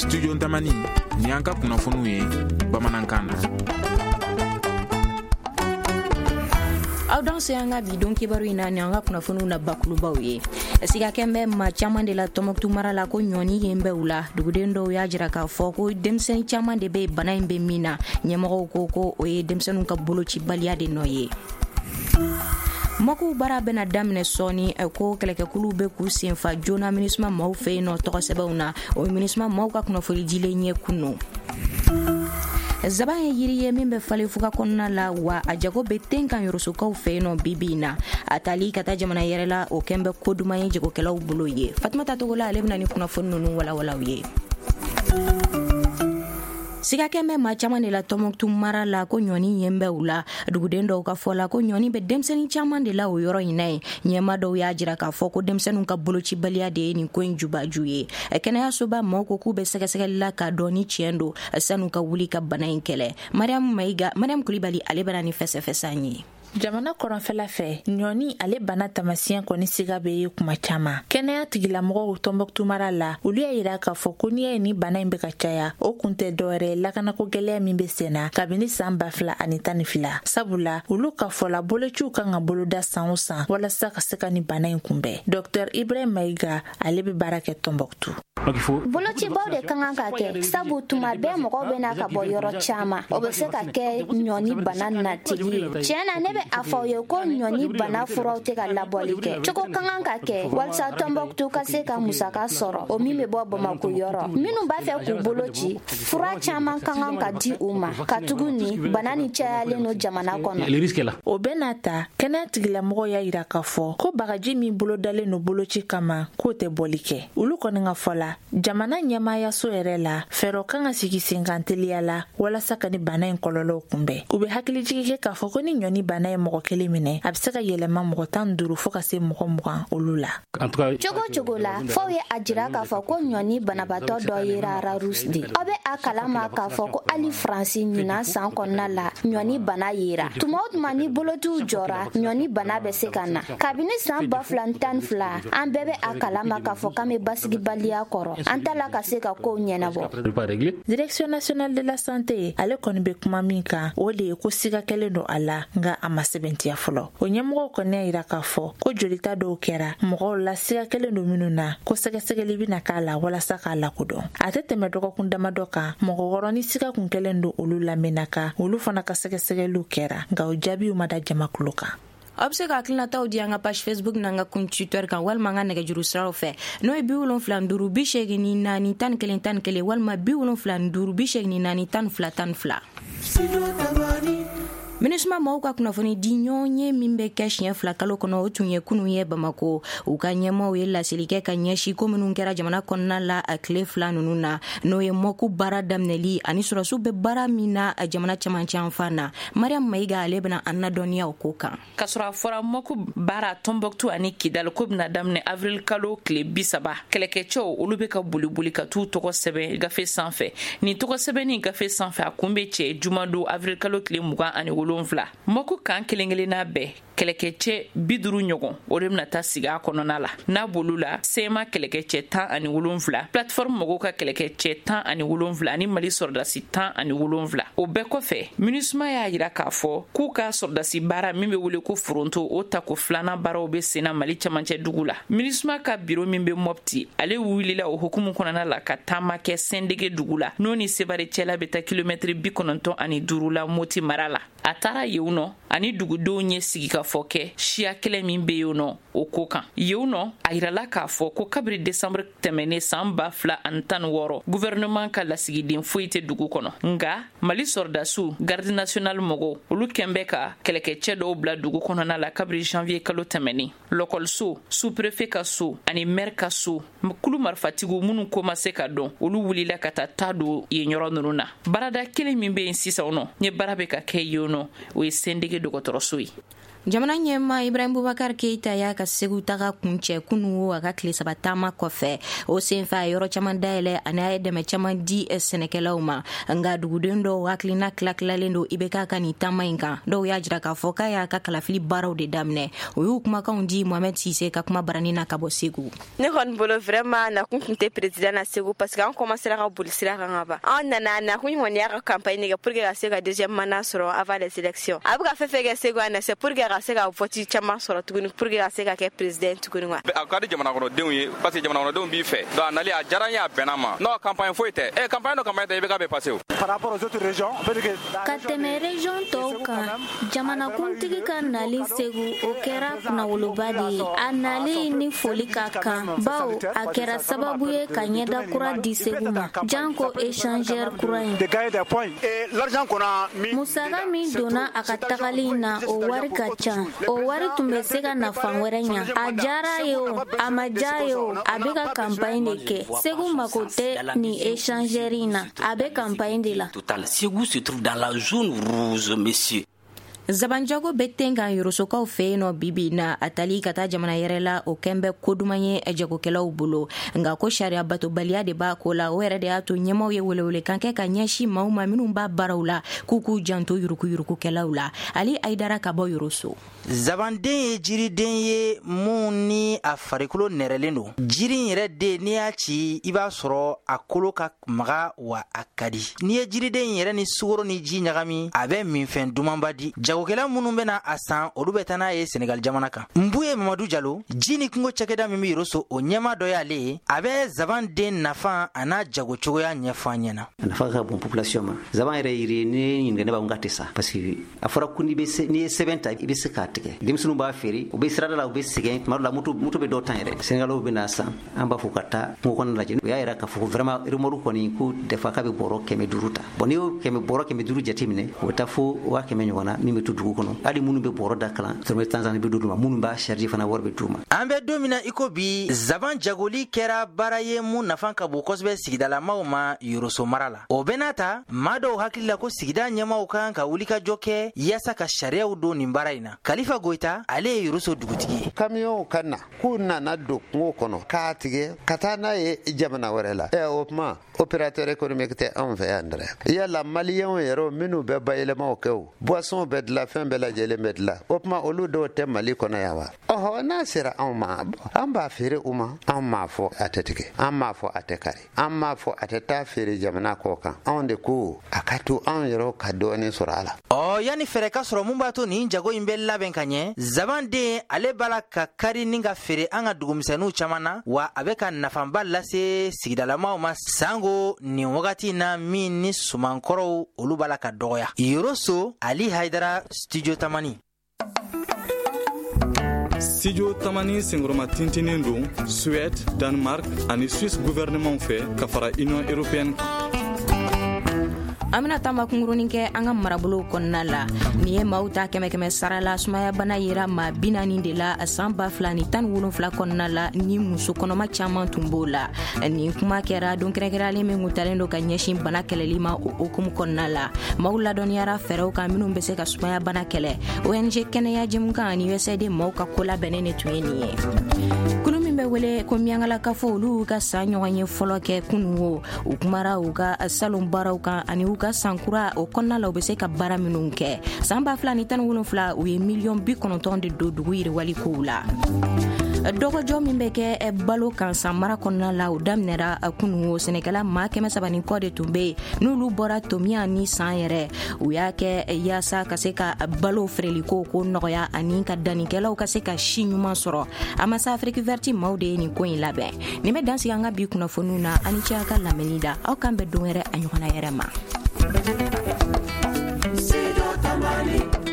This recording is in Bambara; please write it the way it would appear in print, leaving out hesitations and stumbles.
studio Ntamani ni an ka kunnafoniw ye bamanankan na. Aw dan se an ka bi don kibaru ina ni an ka kunnafoniw na bakulubaw ye. Siga kɛnbɛ ma caman de la Tɔnbukutu mara la ko ɲɔni yen bɛ u la duguden dɔw y'a jira k'a fɔ ko denmisɛnnin caman de bɛ bana in bɛ min na ɲɛmɔgɔw ko o ye denmisɛnninw ka bolocibaliya de nɔ ye. Maku bara bena daminɛ sɔɔni ko kɛlɛkɛkuluw bɛ k'u senfa joona MINUSMA maaw fɛ yen nɔ tɔgɔsɛbɛw na o ye MINUSMA maaw ka kunnafoni dilen ɲɛ kunu. Zaban ye yiri ye min bɛ falen fuga kɔnɔna la wa a jago bɛ ten kan yorosokaw fɛ yen nɔ bibi in na a tali ka taa jamana yɛrɛ la o kɛn bɛ ko duman ye jagokɛlaw bolo ye. Fatumata Togola ale bɛna ni kunnafoni ninnu walawalaw ye. Siga kɛnbɛ ma caman de la Tɔnbukutu mara la ko ɲɔni yen bɛ u la duguden dɔw ka fɔ la ko ɲɔni bɛ denmisɛnnin caman de la o yɔrɔ in na ye ɲɛma dɔw y'a jira k'a fɔ ko denmisɛnninw ka bolocibaliya de ye nin ko in jubaju ye. Kɛnɛyasoba maaw ko k'u bɛ sɛgɛsɛgɛli la k'a dɔn ni tiɲɛ don san'u ka wuli ka bana in kɛlɛ. Mariam Kulibali ale bɛna ni fɛsɛfɛsa an ye. Jamana kɔrɔnfɛla fɛ ɲɔni ale bana tamasiyɛn kɔni siga bɛ ye kuma caman. Kɛnɛya tigilamɔgɔw Tɔnbukutu mara la olu y'a yira k'a fɔ ko n'i y'a ye ni bana in bɛ ka caya o kun tɛ dɔwɛrɛ lakanako gɛlɛya min bɛ sen na kabini san 2012 sabula olu ka fɔla bolociw kan ka boloda san o san walasa ka se ka ni bana in kunbɛn. Dr Ibrahim Mayiga ale bɛ baara kɛ Tɔnbukutu. Bolocibaw de kan ka kɛ sabu tuma bɛɛ mɔgɔw bɛ na ka bɔ yɔrɔ caman o bɛ se ka kɛ ɲɔni bana natigi ye. Tiɲɛna ne bɛ a fɔ ye ko ɲɔni bana furaw tɛ ka labɔli kɛ cogo kan ka kɛ walasa Tɔnbukutu ka se ka musaka sɔrɔ o min bɛ bɔ Bamako yɔrɔ minnu b'a fɛ k'u bolo ci fura caman kan ka di u ma ka tugu ni bana ni cayalen no jamana kɔnɔ. O bɛ n'a ta kɛnɛya tigilamɔgɔw y'a yira k'a fɔ ko bagaji min bolo dalen no boloci kama k'o tɛ bɔli kɛ olu kɔni ka fɔ la jamana ɲɛmaayaso yɛrɛ la fɛɛrɛw kan ka sigi sen kan teliya la walasa ka ni bana in kɔlɔlɔw kunbɛn. U bɛ hakilijigi kɛ k'a fɔ ko ni ɲɔni bana ye mɔgɔ kelen minɛ a bɛ se ka yɛlɛma mɔgɔ 15 fo ka se mɔgɔ 20 olu la. Cogo la fɔw ye a jira k'a fɔ ko ɲɔni banabatɔ dɔ yera Ararus de. Aw bɛ a kalama k'a fɔ ko hali Faransi ɲinan san kɔnɔna la ɲɔni bana yera. Tuma o tuma ni bolotiw jɔra ɲɔni bana bɛ se ka na. Kabini san 2012 an bɛɛ bɛ a kalama k'a fɔ k'an bɛ basigibaliya kɔrɔ. An tala ka se ka kow ɲɛnabɔ. Direction nationale de la santé ale kɔni bɛ kuma min kan o de ye ko siga kɛlen don a la nka a ma sɛbɛntiya fɔlɔ. O ɲɛmɔgɔw kɔni y'a yira k'a fɔ ko jolita dɔw kɛra mɔgɔw la siga kɛlen don minnu na ko sɛgɛsɛgɛli bɛna k'a la walasa k'a lakodɔn. A tɛ tɛmɛ dɔgɔkun damadɔ kan mɔgɔ 6 ni siga kun kɛlen don olu lamɛnna kan olu fana ka sɛgɛsɛgɛliw kɛra nka o jaabiw ma da jamakulu kan. Aw bɛ se ka hakilinataw di an ka page Facebook n'an ka compte Twitter kan walima an ka nɛgɛjuru siraw fɛ n'o ye 75 84 11 11 walima 75 84 12 12. MINUSMA maaw ka kunnafoni di ɲɔgɔn ye min bɛ kɛ siɲɛ 2 kalo kɔnɔ o tun ye kunun ye Bamako u ka ɲɛmaaw ye laseli kɛ ka ɲɛsi ko minnu kɛra jamana kɔnɔna la a tile 2 ninnu na n'o ye mɔku baara daminɛli ani sɔrɔsiw bɛ baara min na a jamana camancɛ fan na. Mariam Mayiga ale bɛna an ladɔnniya o ko kan. Ka sɔrɔ a fɔra mɔku baara Tɔnbukutu ani Kidal ko bɛna daminɛ avril kalo tile 30 kɛlɛkɛcɛw olu bɛ ka boli ka t'u tɔgɔ sɛbɛn gafe sanfɛ ni tɔgɔ sɛbɛnni gafe sanfɛ a kun bɛ cɛ jumado avril kalo tile 27 mɔku kan kelen-kelenna bɛɛ kɛlɛkɛcɛ 50 ɲɔgɔn o de bɛna taa sigi a kɔnɔna la n'a bolu la sema kɛlɛkɛcɛ 17 plateforme mɔgɔw ka kɛlɛkɛcɛ 17 ani Mali sɔrɔdasi 17 o bɛɛ kɔfɛ MINUSMA y'a yira k'a fɔ k'u ka sɔrɔdasi baara min bɛ wele ko foronto o tako 2nan baaraw bɛ senna Mali camancɛ dugu la. MINUSMA ka biro min bɛ Mopti ale wulila o hukumu kɔnɔna la ka taama kɛ Sendege dugu la n'o ni Sevare cɛla bɛ taa kilomɛtiri 95 la Moti mara la. A taara yen nɔ ani dugudenw ɲɛ sigi ka fɔ kɛ siya kɛlɛ min bɛ yen nɔ o ko kan. Yen nɔ a yirala k'a fɔ ko kabiri décembre tɛmɛnen san 2016 gouvernement ka lasigiden foyi tɛ dugu kɔnɔ nka Mali sɔrɔdasiw garde national mɔgɔw olu kɛn bɛ ka kɛlɛkɛcɛ dɔw bila dugu kɔnɔna la kabiri janvier kalo tɛmɛnen. Lɔkɔliso sous-préfet ka so ani maire ka so kulu marifatigiw minnu ko ma se ka dɔn olu wulila ka taa don yen yɔrɔ ninnu na. Barada kelen min bɛ yen sisan nɔ ɲɛ baara bɛ ka kɛ yen nɔ o ye Sendege dɔgɔtɔrɔso ye. jamana ɲɛma Ibrahim Boubacar Keita y'a ka segu taga kuncɛ kunu a ka tile saba taama kɔfɛ o senfɛ a yɔrɔ caman dayɛlɛ ani a ye dɛmɛ caman di sɛnɛkɛlaw ma nga duguden dɔw hakilina tilatilalen do IBK ka nin taama in kan dɔw y'a jira k'a fɔ k'a y'a ka kalafili baaraw de daminɛ o y'u kumakanw di Mohamed Sise ka kuma barani na ka bɔ Segu. Ne kɔni bolo vraiment nakun tun tɛ président na Segu parce que an commencera ka boli sira kan ka ban an nana nakun kɔni y'a ka campagne kɛ pour que ka se ka deuxième mandat sɔrɔ avant les élections a bɛ ka fɛn fɛn kɛ Segu an c'est pour que ka se ka vote caman sɔrɔ tuguni pour que ka se ka kɛ président tuguni wa. A ka di jamana kɔnɔdenw ye parce que jamana kɔnɔdenw b'i fɛ donc a nali a diyara n ye a bɛnna ma non campagne foyi tɛ campagne dɔ campagne tɛ IBK bɛ passer o. Par rapport aux autres régions ka tɛmɛ région tɔw kan jamanakuntigi ka nali Segu o kɛra kunnawoloba de ye a nali ni foli ka kan bawo a kɛra sababu ye ka ɲɛda kura di Segu ma janko échangeur kura ye musaka min donna a ka tagali na o wari ka ca o wari tun bɛ se ka nafan wɛrɛ ɲa a jara ye o a ma ja ye o a bɛ ka campagne de kɛ Segu mako tɛ ni échangeur na a bɛ campagne de la. Ségou se trouve dans la zone rouge, monsieur. Zabanjago bɛ ten kan yorosokaw fɛ yen nɔ bibi na a tali ka taa jamana yɛrɛ la o kɛn bɛ koduman ye jagokɛlaw bolo nka ko sariya batobaliya de b'a ko la o yɛrɛ de y'a to ɲɛmaw ye welewele kan kɛ ka ɲɛsin maaw ma minnu b'a baaraw la k'u k'u janto yurukuyurukukɛlaw la Ali Aidara ka bɔ Yoroso. Zabanden ye jiriden ye mun ni a farikolo nɛrɛlen don jiri yɛrɛ den n'i y'a ci i b'a sɔrɔ a kolo ka maga wa a ka di n'i ye jiriden yɛrɛ ni sukaro ni ji ɲagami a bɛ minfɛn dumanba di jagokɛla minnu bɛna a san olu bɛ taa n'a ye Senegal jamana kan Mbu ye Mamadu Jalo ji ni kungo cɛkɛda min bɛ Yoroso o ɲɛma dɔ y'ale ye a bɛ zabanden nafa a n'a jago cogoya ɲɛfɔ an ɲɛna nafa ka bon population ma zaban yɛrɛ yiri ni ɲinɛ b'a ngati sa parce que a fɔra ko ni ye sɛbɛn ta i bɛ se k'a tigɛ denmisɛnninw b'a feere u bɛ sirada la u bɛ sɛgɛn tuma dɔ la moto bɛ dɔw tan yɛrɛ Senegalaw bɛ na san an b'a fɔ ka taa kungo kɔnɔ lajɛ o y'a yira k'a fɔ vraiment remorque kɔni ko defa k'a bɛ bɔrɔ 100 ta bon n'i y'o bɔrɔ 100 jateminɛ o bɛ taa fo 100 ɲɔgɔn na min bɛ to dugu kɔnɔ hali minnu bɛ bɔrɔ da kalan tɛmɛ Tanzanie bɛ d'u ma minnu b'a charge fana wari bɛ d'u ma an bɛ don min na i ko bi zaban jagoli kɛra baara ye mun nafa ka bon kosɛbɛ sigidalamaw ma Yoroso mara la o bɛɛ n'a ta maa dɔw hakili la ko sigida ɲɛmaw kan ka wulikajɔ kɛ yaasa ka sariyaw don nin baara in na Kalifa Goita ale ye Yoroso dugutigi ye camion ka na k'u nana don kungo kɔnɔ k'a tigɛ ka taa n'a ye jamana wɛrɛ la o tuma opérateur économique tɛ anw fɛ yan dɛrɛ yala maliyɛnw yɛrɛ minnu bɛ bayɛlɛmaw kɛ o boisson bɛ dilan fɛn bɛɛ lajɛlen bɛ dilan o tuma olu dɔw tɛ Mali kɔnɔ yan wa ɔhɔ n'a sera anw ma an b'a feere u ma an m'a fɔ a tɛ tigɛ an m'a fɔ a tɛ kari an m'a fɔ a tɛ taa feere jamana kɔ kan anw de ko a ka to anw yɛrɛ ka dɔɔnin sɔrɔ a la yani fɛrɛ ka sɔrɔ mun b'a to nin jago in bɛ labɛn ka ɲɛ zabanden ale b'a la ka kari ni ka feere an ka dugumisɛnninw caman na wa a bɛ ka nafaba lase sigidalamaw ma sango nin wagati na min ni sumankɔrɔw olu b'a la ka dɔgɔya Yoroso Ali Haidara Studio Tamani Studio Tamani sengoroma tintinin don Suède, Danemark ani Suisse gouvernement fɛ ka fara Union Européenne amina tama kungurunin kɛ an ka marabolo kɔnɔna la ni ye maaw ta kɛmɛ sara la sumaya bana yera maa 40 de la san 2017 kɔnɔna la ni muso kɔnɔma caman tun b'o la ni kuma kɛra don kɛrɛnkɛrɛnlen min kun talen don ka ɲɛsin bana kɛlɛli ma o hukumu kɔnɔna la maaw ladɔnniyara fɛɛrɛw kan minnu bɛ se ka sumaya bana kɛlɛ ONG kɛnɛya jɛmukan ani USAID maaw ka ko labɛnnen de tun ye nin ye kulu min bɛ wele ko miyangalakafo olu ka san ɲɔgɔn ye fɔlɔ kɛ kunu o u kumara u ka salon baaraw kan ani u ka sankura o kɔnɔna la u bɛ se ka baara minnu kɛ san 2017 u ye miliyɔn 90 de don dugu yiriwali kow la dɔgɔjɔ min bɛ kɛ balo kan san mara kɔnɔna la u daminɛra kunu o sɛnɛkɛla maa 300 kɔ de tun bɛ yen n'olu bɔra tomiya ni san yɛrɛ u y'a kɛ yaasa ka se ka balo feereliko ko nɔgɔya ani ka dannikɛlaw ka se ka si ɲuman sɔrɔ a ma se Afrique Verte maaw de ye nin ko in labɛn nin bɛ dansigi an ka bi kunnafoniw na ani cɛ ka lamɛnni da aw kan bɛ don wɛrɛ a ɲɔgɔnna yɛrɛ ma.